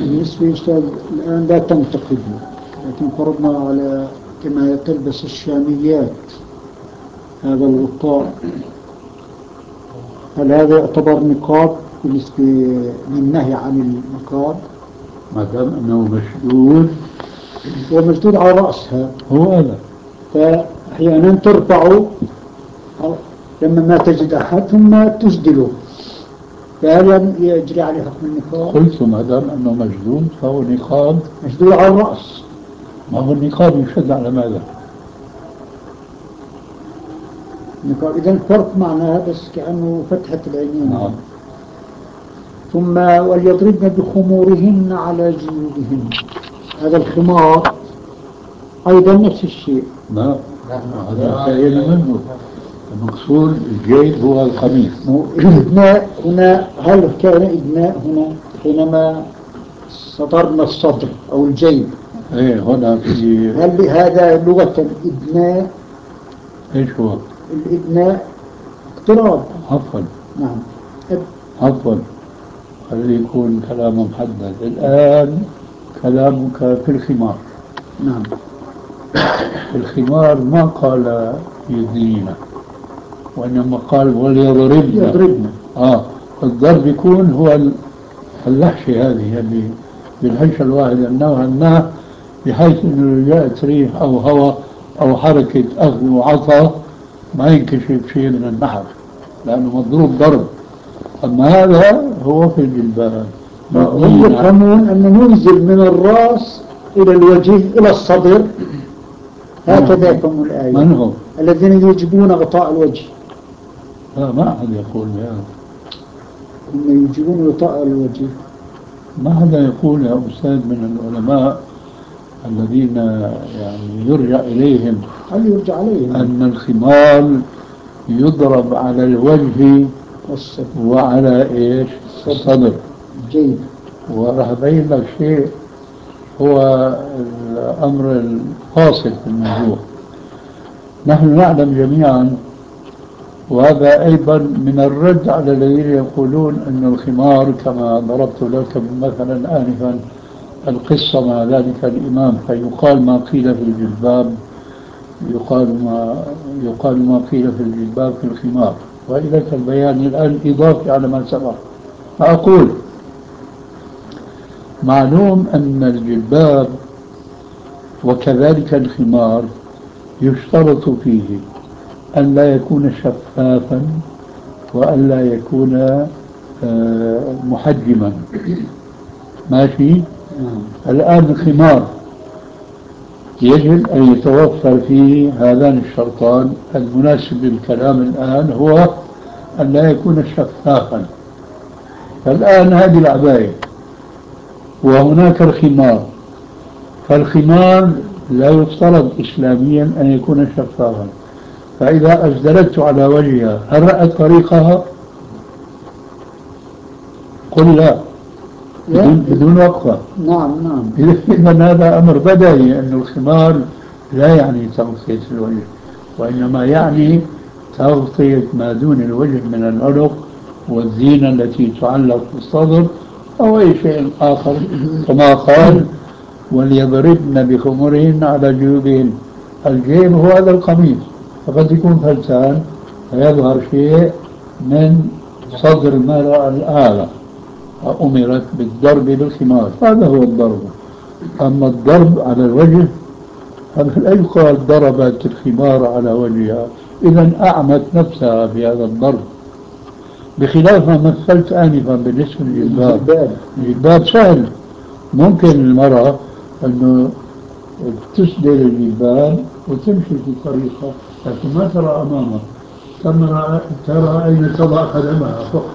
بالنسبة للأستاذ الآن لا تنتقده، لكن فرضنا على كما تلبس الشاميات هذا الغطاء، هل هذا يعتبر نقاب بالنسبة للنهي عن النقاب؟ ما دام أنه مشدود هو مشدود على رأسها، هو هذا. فأحيانا ترفعه لما ما تجد أحد ثم تسدله، فهل يجري عليه حكم النقاب؟ قلت ما دام أنه مشدود فهو نقاب. مشدود على الرأس. ما هو النقاب يشد على ماذا؟ النقاب إذا الفرق معناها بس كأنه فتحة العينين. نعم. ثم وليضربن بخمورهن على جيوبهن، هذا الخمار أيضا نفس الشيء. لا هذا سائل منه. المقصود الجيب هو القميص. الإدناء هنا، هل كان إدناء هنا حينما سطرنا الصدر أو الجيب؟ ايه هنا في. هل هذا لغة إدناء؟ ايش هو؟ الإدناء اقتراب. عفوا. نعم. عفوا، خلي يكون كلامه محدد. الآن كلامك في الخمار. نعم. في الخمار ما قال يدينا، وإنما قال وليضربنا. يضربنا. الضرب يكون هو اللحشة هذه اللي بالهشة الواحدة نوعا ما، بحيث انه جاءت ريح او هواء او حركة اخذ وعطاء ما ينكشف شيء من النحر لانه مضروب ضرب. اما هذا هو في الجلباب. هم يفهمون أن ننزل من الرأس إلى الوجه إلى الصدر، هكذا يفهم الآية. من هم؟ الذين يوجبون غطاء الوجه. لا ما أحد يقول بهذا. هم يوجبون غطاء الوجه. ما حدا يقول يا أستاذ من العلماء الذين يعني يرجع إليهم هل يرجع عليهم أن الخمار يضرب على الوجه والصدر وعلى إيش؟ الصدر. جيد. وراح أبين لك شيء هو الأمر الفاصل في الموضوع. نحن نعلم جميعا، وهذا أيضا من الرد على الذين يقولون أن الخمار كما ضربت لك مثلا آنفا القصة مع ذلك الإمام، فيقال ما قيل في الجلباب يقال ما قيل في الجلباب في الخمار، وإليك البيان الآن إضافي على ما سبق. فأقول معلوم أن الجلباب وكذلك الخمار يشترط فيه أن لا يكون شفافا وأن لا يكون محجما. ماشي. الآن الخمار يجب أن يتوفر فيه هذان الشرطان. المناسب للكلام الآن هو أن لا يكون شفافا. فالآن هذه العباية وهناك الخمار، فالخمار لا يفترض إسلاميا أن يكون شفافا، فإذا أسدلت على وجهها هل رأت طريقها؟ قل لا، بدون وقفة. نعم. إذا هذا أمر بديهي أن الخمار لا يعني تغطية الوجه، وإنما يعني تغطية ما دون الوجه من العنق والزينة التي تعلق في الصدر أو أي شيء آخر، كما قال وليضربن بخمرهن على جيوبهن. الجيب هو هذا القميص، فقد يكون فلسان فيظهر شيء من صدر المرأة الأعلى، أمرت بالضرب بالخمار، هذا هو الضرب. أما الضرب على الوجه هذا لا يقال ضربت الخمار على وجهها، إذا أعمت نفسها بهذا الضرب، بخلاف ما مثلت آنفا بالنسبة للجلباب. الجلباب سهل، ممكن المرأة أنه تسدل الجلباب وتمشي في طريقها لكن ما ترى أمامها، كما ترى أين تضع قدمها فقط.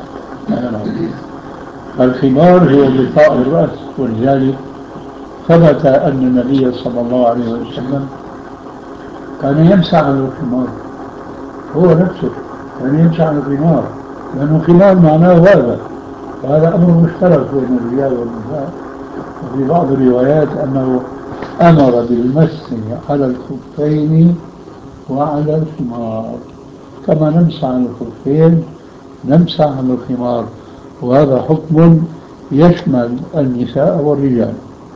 الخمار هو غطاء الرأس، ولذلك ثبت أن النبي صلى الله عليه وسلم كان يمسح على الخمار، هو نفسه كان يمسح على الخمار، لأنه الخمار معناه هذا، وهذا أمر مشترك بين الرجال والنساء. وفي بعض الروايات أنه أمر بالمسح على الخفين وعلى الخمار، كما نمسح على الخفين نمسح على الخمار، وهذا حكم يشمل النساء والرجال.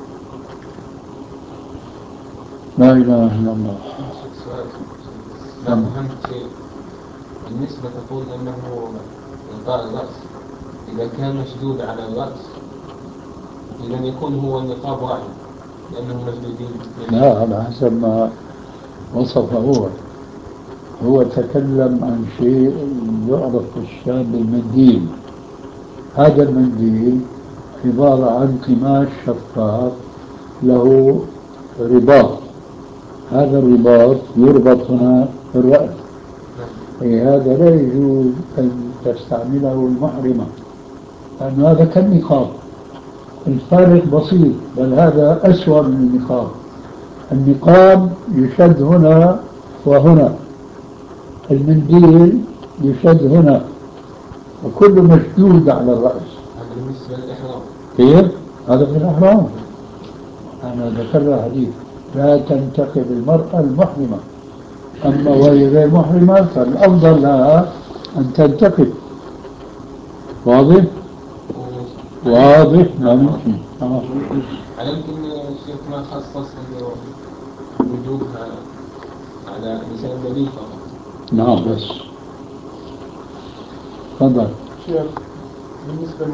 لا إله إلا الله. سؤال. لا فهمت شيء. بالنسبة تقول أنه إلقاء الرأس إذا كان مشدود على الرأس إذا يكون هو النقاب واحد لأنه مشدودين. لا، على حسب ما وصف هو. هو تكلم عن شيء يعرف في الشام بالمنديل. هذا المنديل عبارة عن قماش شفاف له رباط. هذا الرباط يربط هنا في الرأس. هذا لا يجوز أن تستعمله المحرمة لأن هذا كالنقاب. الفارق بسيط، بل هذا أسوأ من النقاب. النقاب يشد هنا وهنا، المنديل يشد هنا، وكله مشدود على الرأس. هذا بالنسبة للإحرام. كيف؟ هذا في الأحرام. أنا ذكرت حديث لا تنتقب المرأة المحرمة، أما وهي غير محرمة فالأفضل لها أن تنتقب. واضح؟ واضح؟ ما ممكن. على يمكن الشيخ ما خصص إنه وجوبها على نساء النبي فقط. نعم بس. تفضل. شيخ بالنسبة